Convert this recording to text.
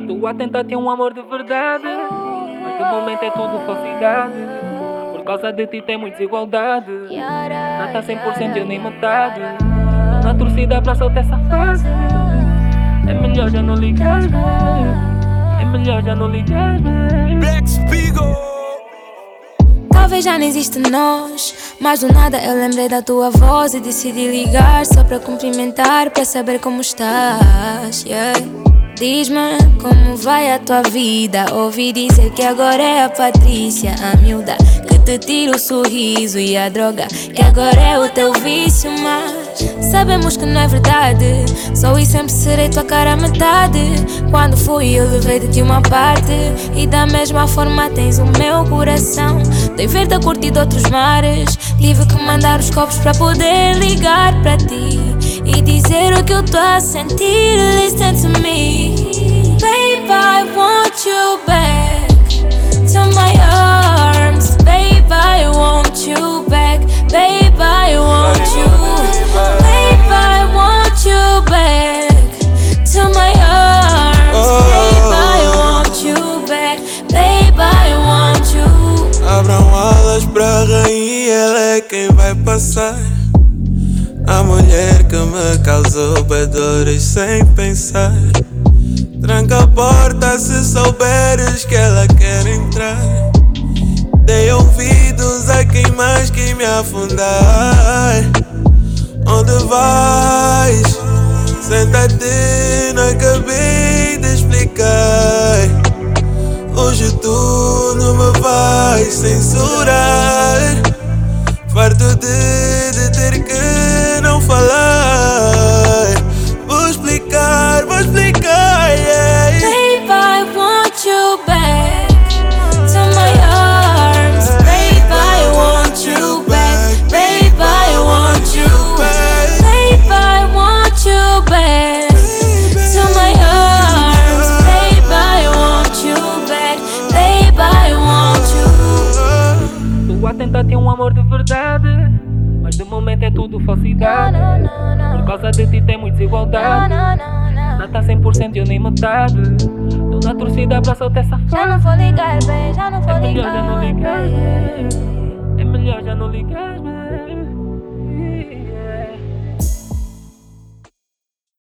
Tu a tentar ter um amor de verdade, mas de momento é tudo falsidade. Por causa de ti tem muita desigualdade. Não tá 100% e nem metade. Tô na torcida pra soltar essa fase. É melhor já não ligar. É melhor já não ligar. Black Spiegel. Talvez já não existe nós, mas do nada eu lembrei da tua voz e decidi ligar só pra cumprimentar, pra saber como estás, yeah. Diz-me como vai a tua vida. Ouvi dizer que agora é a Patrícia, a miúda que te tira o sorriso e a droga que agora é o teu vício. Mas sabemos que não é verdade, sou e sempre serei tua cara a metade. Quando fui eu levei de ti uma parte, e da mesma forma tens o meu coração. Dei ver-te a curtir de outros mares, tive que mandar os copos pra poder ligar pra ti e dizer o que eu tô a sentir. Listen to me, babe, I want you back to my arms. Babe, I want you back. Babe, I want you. Babe, I want you back to my arms. Babe, I want you back. Babe, I want you. Abram alas pra rainha, ela é quem vai passar. A mulher que me causou dores sem pensar. Tranca a porta se souberes que ela quer entrar. Dei ouvidos a quem mais quer me afundar. Onde vais? Senta-te, não acabei de explicar. Hoje tu não me vais censurar. Farto de ter que não falar. Vou explicar, yeah. Babe, I want you back to my arms. Babe, I want you back. Babe, I want you back. Babe, I want you back to my arms. Babe, I want you back. Babe, I want you. Tu a tentar ter um amor de verdade, mas de momento é tudo falsidade. Por causa de ti tem muita desigualdade. Não tá 100% e eu nem metade. Tô na torcida pra soltar essa fase. Já não vou ligar, babe, já não vou É melhor já não ligar. ligar. É melhor já não ligar.